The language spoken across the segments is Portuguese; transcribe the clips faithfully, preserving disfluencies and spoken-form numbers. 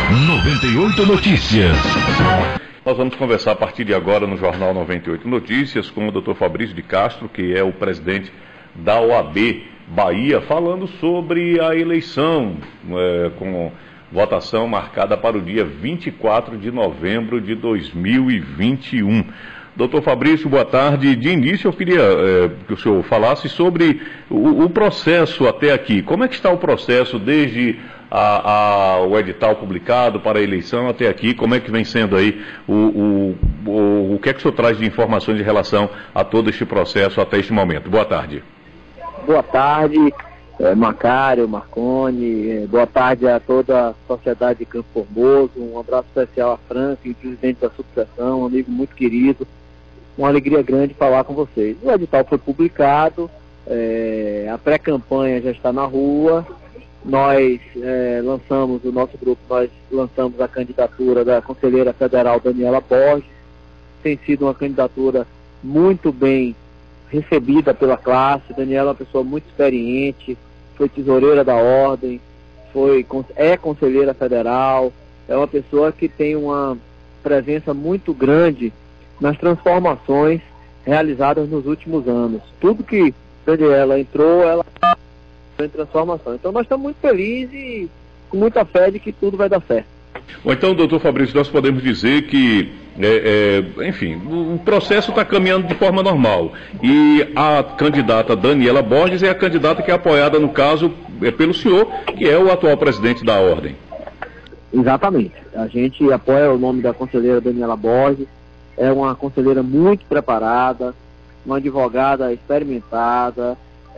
noventa e oito Notícias. Nós vamos conversar a partir de agora no Jornal noventa e oito Notícias com o doutor Fabrício de Castro, que é o presidente da O A B Bahia, falando sobre a eleição é, com votação marcada para o dia vinte e quatro de novembro de dois mil e vinte e um. Doutor Fabrício, boa tarde. De início eu queria é, que o senhor falasse sobre o, o processo até aqui. Como é que está o processo desde a, a, o edital publicado para a eleição até aqui? Como é que vem sendo aí o, o, o, o que é que o senhor traz de informações em relação a todo este processo até este momento? Boa tarde. Boa tarde, é, Macário, Marconi, é, boa tarde a toda a sociedade de Campo Formoso, um abraço especial a Franklin, presidente da subseção, um amigo muito querido, uma alegria grande falar com vocês. O edital foi publicado, é, a pré-campanha já está na rua, nós é, lançamos, o nosso grupo, nós lançamos a candidatura da conselheira federal Daniela Borges, tem sido uma candidatura muito bem recebida pela classe. Daniela é uma pessoa muito experiente, foi tesoureira da ordem, foi, é conselheira federal, é uma pessoa que tem uma presença muito grande nas transformações realizadas nos últimos anos. Tudo que Daniela entrou, ela entrou em transformação. Então nós estamos muito felizes e com muita fé de que tudo vai dar certo. Bom, então, doutor Fabrício, nós podemos dizer que, é, é, enfim, o processo está caminhando de forma normal. E a candidata Daniela Borges é a candidata que é apoiada, no caso, é pelo senhor, que é o atual presidente da ordem. Exatamente. A gente apoia o nome da conselheira Daniela Borges. É uma conselheira muito preparada, uma advogada experimentada,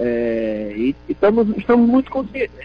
é, e, e estamos, estamos, muito confiantes,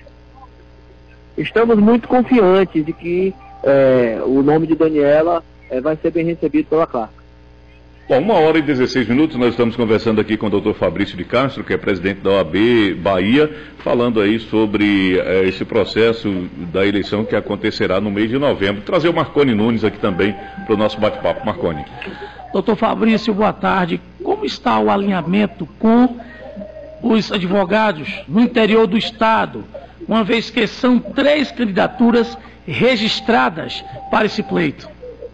estamos muito confiantes de que é, o nome de Daniela é, vai ser bem recebido pela classe. Bom, uma hora e dezesseis minutos, nós estamos conversando aqui com o doutor Fabrício de Castro, que é presidente da O A B Bahia, falando aí sobre é, esse processo da eleição que acontecerá no mês de novembro. Trazer o Marconi Nunes aqui também para o nosso bate-papo. Marconi. Doutor Fabrício, boa tarde. Como está o alinhamento com os advogados no interior do Estado, uma vez que são três candidaturas registradas para esse pleito?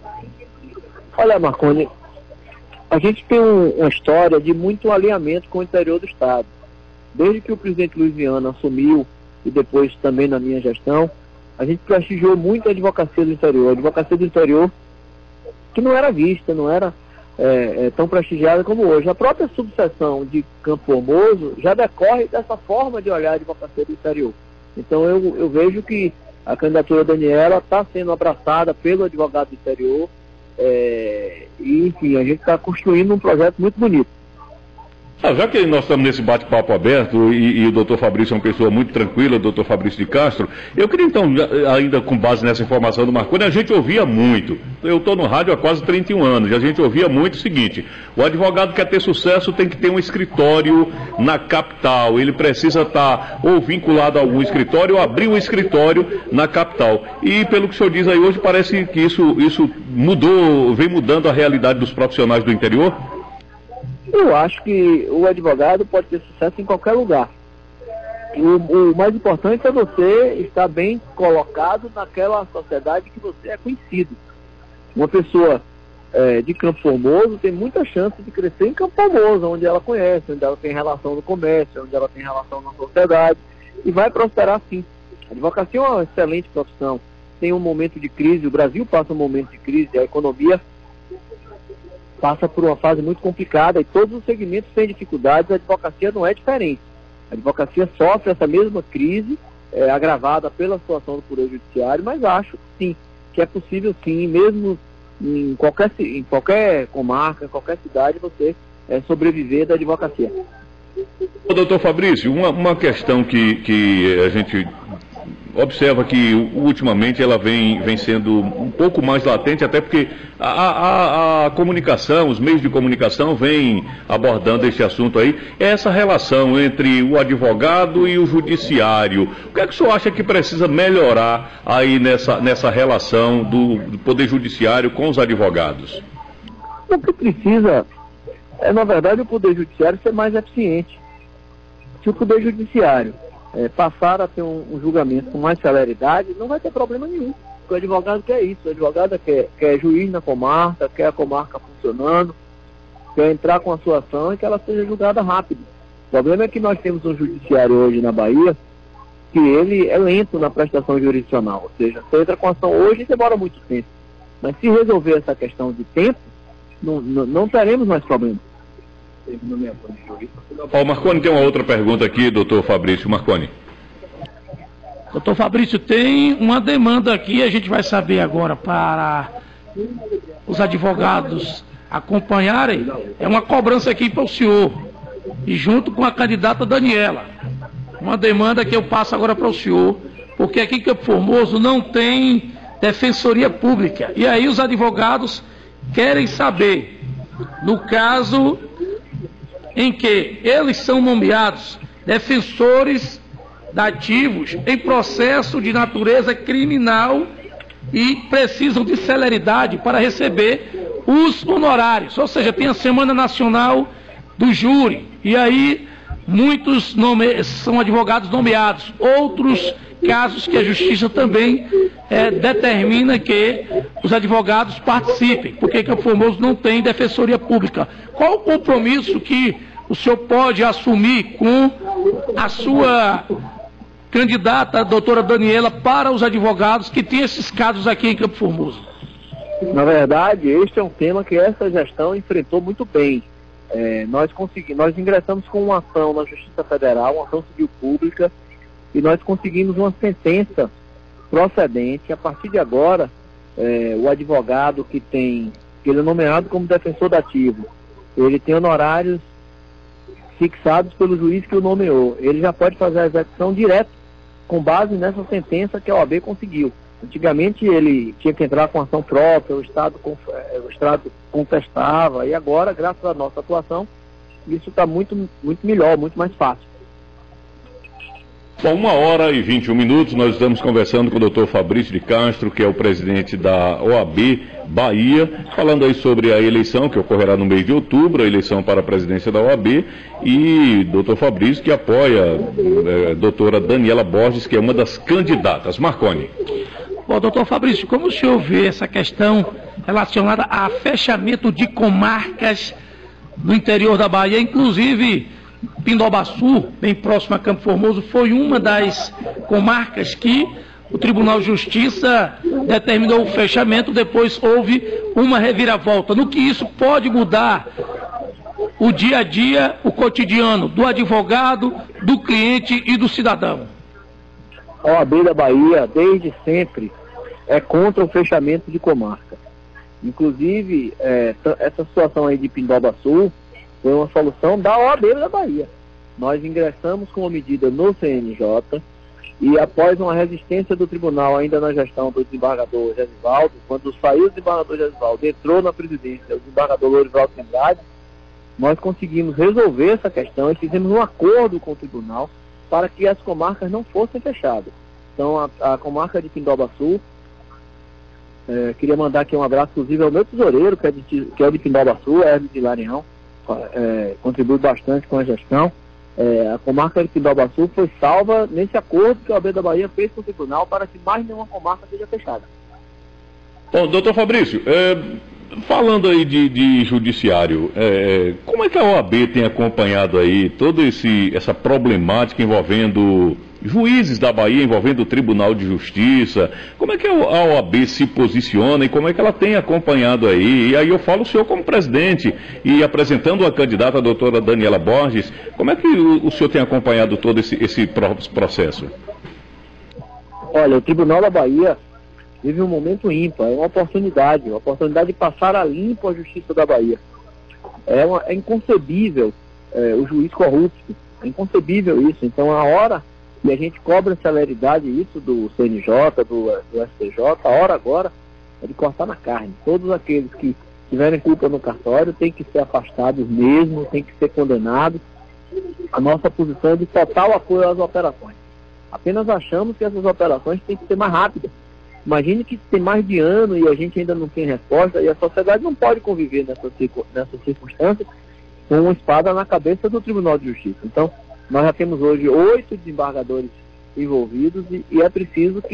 Olha, Marconi, a gente tem um, uma história de muito alinhamento com o interior do Estado. Desde que o presidente Luiz Viana assumiu, e depois também na minha gestão, a gente prestigiou muito a advocacia do interior. A advocacia do interior que não era vista, não era é, é, tão prestigiada como hoje. A própria subseção de Campo Formoso já decorre dessa forma de olhar a advocacia do interior. Então eu, eu vejo que a candidatura da Daniela está sendo abraçada pelo advogado do interior. É, e, enfim, a gente está construindo um projeto muito bonito. Ah, já que nós estamos nesse bate-papo aberto e, e o doutor Fabrício é uma pessoa muito tranquila, o doutor Fabrício de Castro, eu queria então, ainda com base nessa informação do Marconi, a gente ouvia muito, eu estou no rádio há quase trinta e um anos, e a gente ouvia muito o seguinte: o advogado quer ter sucesso tem que ter um escritório na capital, ele precisa estar ou vinculado a algum escritório ou abrir um escritório na capital. E pelo que o senhor diz aí hoje, parece que isso, isso mudou, vem mudando a realidade dos profissionais do interior? Eu acho que o advogado pode ter sucesso em qualquer lugar. O, o mais importante é você estar bem colocado naquela sociedade que você é conhecido. Uma pessoa é, de Campo Formoso tem muita chance de crescer em Campo Formoso, onde ela conhece, onde ela tem relação no comércio, onde ela tem relação na sociedade, e vai prosperar sim. A advocacia é uma excelente profissão. Tem um momento de crise, o Brasil passa um momento de crise, a economia passa por uma fase muito complicada e todos os segmentos têm dificuldades, a advocacia não é diferente. A advocacia sofre essa mesma crise, é, agravada pela situação do Poder Judiciário, mas acho, sim, que é possível, sim, mesmo em qualquer, em qualquer comarca, em qualquer cidade, você é, sobreviver da advocacia. Doutor Fabrício, uma, uma questão que, que a gente observa que ultimamente ela vem, vem sendo um pouco mais latente, até porque a, a, a comunicação, os meios de comunicação vêm abordando este assunto aí, é essa relação entre o advogado e o judiciário. O que é que o senhor acha que precisa melhorar aí nessa, nessa relação do, do Poder Judiciário com os advogados? O que precisa é, na verdade, o Poder Judiciário ser mais eficiente. Se o Poder Judiciário É, passar a ter um, um julgamento com mais celeridade, não vai ter problema nenhum. que o advogado quer isso, o advogado quer, quer juiz na comarca, quer a comarca funcionando, quer entrar com a sua ação e que ela seja julgada rápido. O problema é que nós temos um judiciário hoje na Bahia que ele é lento na prestação jurisdicional, ou seja, você entra com a ação hoje e demora muito tempo. Mas se resolver essa questão de tempo, não, não, não teremos mais problema. Ó, o Marconi tem uma outra pergunta aqui, doutor Fabrício. Marconi. Doutor Fabrício, tem uma demanda aqui, a gente vai saber agora para os advogados acompanharem, é uma cobrança aqui para o senhor, e junto com a candidata Daniela. Uma demanda que eu passo agora para o senhor, porque aqui em Campo Formoso não tem defensoria pública. E aí os advogados querem saber, no caso em que eles são nomeados defensores dativos em processo de natureza criminal e precisam de celeridade para receber os honorários. Ou seja, tem a Semana Nacional do Júri, e aí muitos nome... são advogados nomeados, outros casos que a Justiça também é, determina que os advogados participem, porque Campo Formoso não tem defensoria pública. Qual o compromisso que o senhor pode assumir com a sua candidata, a doutora Daniela, para os advogados que têm esses casos aqui em Campo Formoso? Na verdade, este é um tema que essa gestão enfrentou muito bem. É, nós, consegui... nós ingressamos com uma ação na Justiça Federal, uma ação civil pública, e nós conseguimos uma sentença procedente. A partir de agora, é, o advogado que tem, que ele é nomeado como defensor dativo, ele tem honorários fixados pelo juiz que o nomeou. Ele já pode fazer a execução direto com base nessa sentença que a O A B conseguiu. Antigamente ele tinha que entrar com ação própria, o Estado, o Estado contestava, e agora, graças à nossa atuação, isso está muito, muito melhor, muito mais fácil. Bom, uma hora e vinte e um minutos, nós estamos conversando com o doutor Fabrício de Castro, que é o presidente da O A B Bahia, falando aí sobre a eleição que ocorrerá no mês de outubro, a eleição para a presidência da O A B, e doutor Fabrício que apoia a é, doutora Daniela Borges, que é uma das candidatas. Marconi. Bom, doutor Fabrício, como o senhor vê essa questão relacionada a fechamento de comarcas no interior da Bahia, inclusive Pindobaçu, bem próximo a Campo Formoso, foi uma das comarcas que o Tribunal de Justiça determinou o fechamento, depois houve uma reviravolta. No que isso pode mudar o dia a dia, o cotidiano do advogado, do cliente e do cidadão? A O A B da Bahia, desde sempre, é contra o fechamento de comarca. Inclusive, é, essa situação aí de Pindobaçu foi uma solução da O A B da Bahia. Nós ingressamos com uma medida no C N J e, após uma resistência do tribunal, ainda na gestão do desembargador Gesivaldo, quando saiu o desembargador Gesivaldo, entrou na presidência o desembargador Lorivaldo Andrade, nós conseguimos resolver essa questão e fizemos um acordo com o tribunal para que as comarcas não fossem fechadas. Então, a, a comarca de Pindobaçu, é, queria mandar aqui um abraço, inclusive, ao meu tesoureiro, que é de, que é de Pindobaçu, Hermes de Larião, é, contribui bastante com a gestão. É, a comarca de Pindobaçu foi salva nesse acordo que a O A B da Bahia fez com o tribunal para que mais nenhuma comarca seja fechada. Bom, doutor Fabrício, é, falando aí de, de judiciário, é, como é que a O A B tem acompanhado aí toda esse, essa problemática envolvendo juízes da Bahia, envolvendo o Tribunal de Justiça? Como é que a O A B se posiciona e como é que ela tem acompanhado aí? E aí eu falo o senhor como presidente e apresentando a candidata, a doutora Daniela Borges, como é que o, o senhor tem acompanhado todo esse, esse processo? Olha, o Tribunal da Bahia vive um momento ímpar, é uma oportunidade, uma oportunidade de passar a limpo a Justiça da Bahia. É, uma, é inconcebível é, o juiz corrupto, é inconcebível isso. Então, a hora que a gente cobra celeridade isso do C N J, do, do S T J, a hora agora é de cortar na carne. Todos aqueles que tiverem culpa no cartório têm que ser afastados mesmo, têm que ser condenados. A nossa posição é de total apoio às operações. Apenas achamos que essas operações têm que ser mais rápidas. Imagine que tem mais de ano e a gente ainda não tem resposta, e a sociedade não pode conviver nessas nessa circunstâncias com uma espada na cabeça do Tribunal de Justiça. Então, nós já temos hoje oito desembargadores envolvidos e, e é preciso que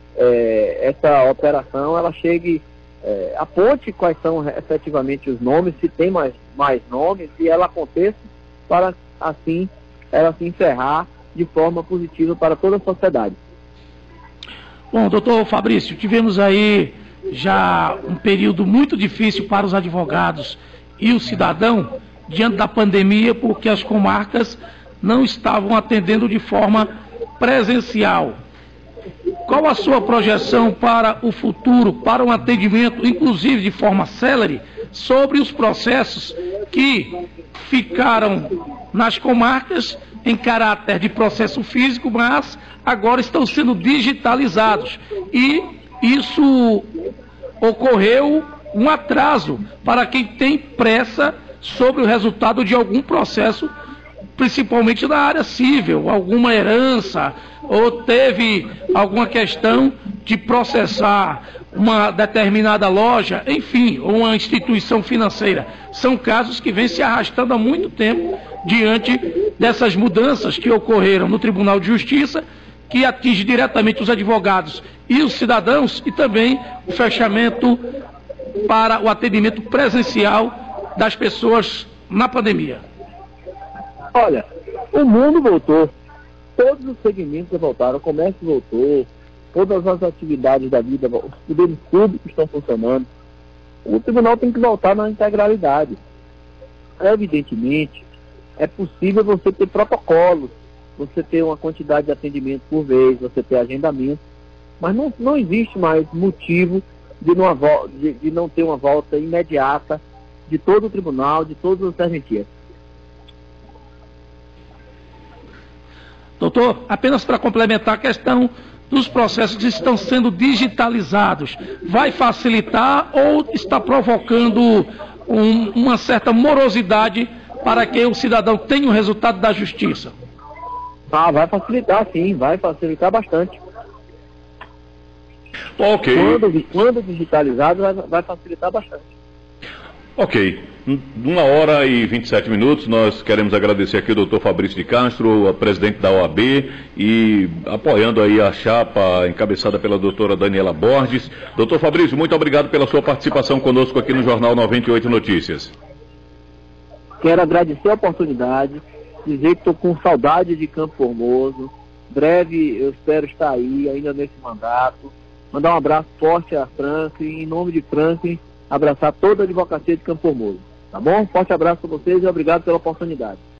é, essa operação ela chegue, é, aponte quais são efetivamente os nomes, se tem mais, mais nomes, e ela aconteça para, assim, ela se encerrar de forma positiva para toda a sociedade. Bom, doutor Fabrício, tivemos aí já um período muito difícil para os advogados e o cidadão diante da pandemia, porque as comarcas não estavam atendendo de forma presencial. Qual a sua projeção para o futuro, para um atendimento, inclusive de forma célere, sobre os processos que ficaram nas comarcas em caráter de processo físico, mas agora estão sendo digitalizados? E isso ocorreu um atraso para quem tem pressa sobre o resultado de algum processo, principalmente na área civil, alguma herança, ou teve alguma questão de processar uma determinada loja, enfim, ou uma instituição financeira. São casos que vêm se arrastando há muito tempo diante dessas mudanças que ocorreram no Tribunal de Justiça, que atinge diretamente os advogados e os cidadãos, e também o fechamento para o atendimento presencial das pessoas na pandemia. Olha, o mundo voltou, todos os segmentos voltaram, o comércio voltou, todas as atividades da vida, os poderes públicos estão funcionando. O tribunal tem que voltar na integralidade. Evidentemente, é possível você ter protocolos, você ter uma quantidade de atendimento por vez, você ter agendamento, mas não, não existe mais motivo de não, de, de não ter uma volta imediata de todo o tribunal, de todas as serventias. Doutor, apenas para complementar a questão dos processos que estão sendo digitalizados, vai facilitar ou está provocando um, uma certa morosidade para que o cidadão tenha o resultado da justiça? Ah, vai facilitar sim, vai facilitar bastante. Ok. Quando, quando digitalizado, vai, vai facilitar bastante. Ok. Uma hora e vinte e sete minutos, nós queremos agradecer aqui o doutor Fabrício de Castro, presidente da O A B, e apoiando aí a chapa encabeçada pela doutora Daniela Borges. Doutor Fabrício, muito obrigado pela sua participação conosco aqui no Jornal noventa e oito Notícias. Quero agradecer a oportunidade, dizer que estou com saudade de Campo Formoso. Breve eu espero estar aí, ainda nesse mandato. Mandar um abraço forte a Franklin, em nome de Franklin, abraçar toda a advocacia de Campo Formoso. Tá bom? Forte abraço para vocês e obrigado pela oportunidade.